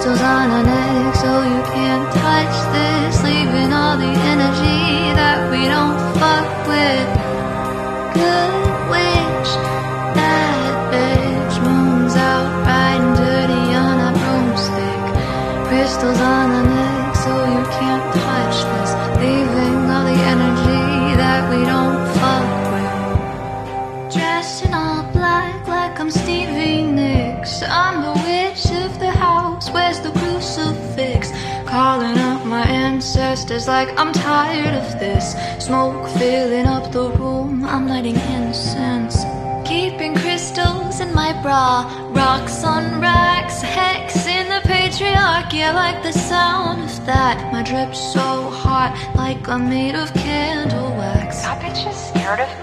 Crystals on our neck so you can't touch this, leaving all the energy that we don't fuck with. Good witch, bad bitch, moon's out riding dirty on a broomstick. Crystals on our neck so you can't touch this, leaving all the energy that we don't fuck with. Dressed in all black like I'm Stevie Nicks, I'm the witch of the house, where's the crucifix? Calling up my ancestors like I'm tired of this. Smoke filling up the room, I'm lighting incense. Keeping crystals in my bra, rocks on racks, hex in the patriarchy. I like the sound of that. My drip's so hot, like I'm made of candle wax. That bitch is scared of me.